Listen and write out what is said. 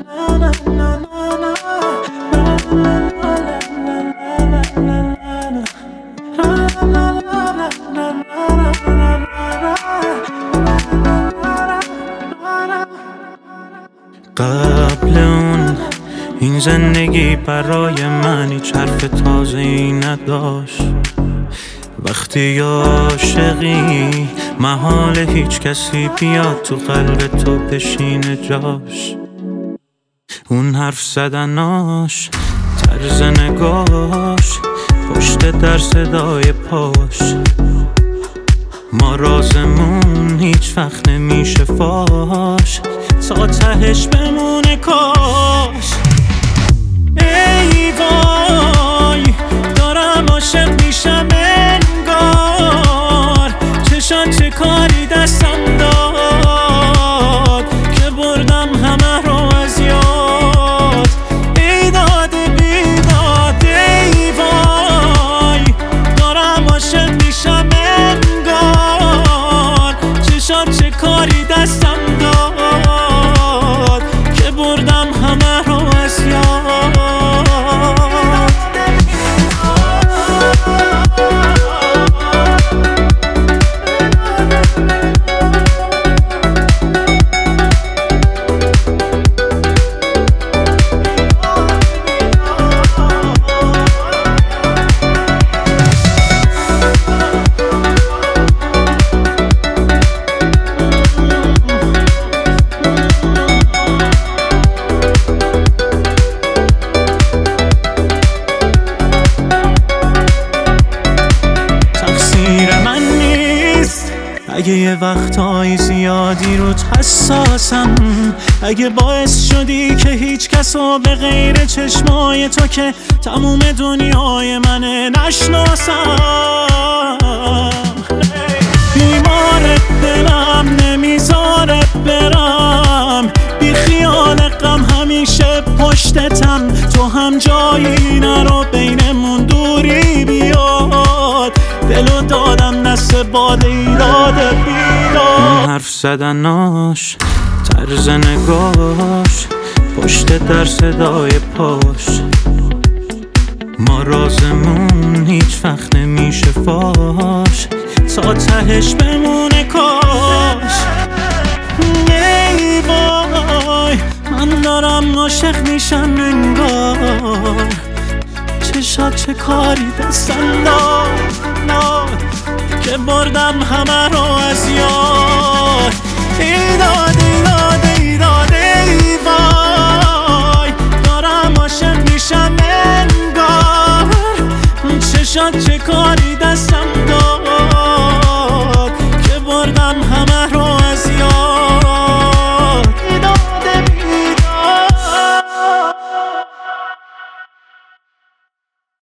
قبل اون این زندگی برای من هیچ حرف تازه‌ای نداشت. وقتی عاشقی محال هیچ کسی بیاد تو قلب تو بشینه جاش. اون حرف زدناش، طرز نگاش، پشت در صدای پاش، ما رازمون هیچ وقت نمیشه فاش، تا تهش بمونه کاش. ای وای دارم عاشق میشم انگار، چشان چه کاری دستم داد که بردم همه رو از یاد. ای داد بیداد ای وای دارم عاشق میشم انگار، چشان چه کاری دستم داد که بردم همه رو از یاد. اگه یه وقتهای زیادی روت حساسم، اگه باعث شدی که هیچ کسو به غیر چشمای تو که تموم دنیای منه نشناسم. بیمار دلم نمیذاره برم، بی خیال غم همیشه پشتتم، تو هم جایی نرو بینمون دوری بیاد. دلو دادم دست باد ایراد بیداد. حرف زدناش، طرز نگاش، پشت در صدای پاش، ما رازمون هیچ وقت نمیشه فاش، تا تهش بمونه کاش. ای وای من دارم عاشق میشم انگار، چشات چه کاری دستم داد که بردم همه رو از یاد. ای داد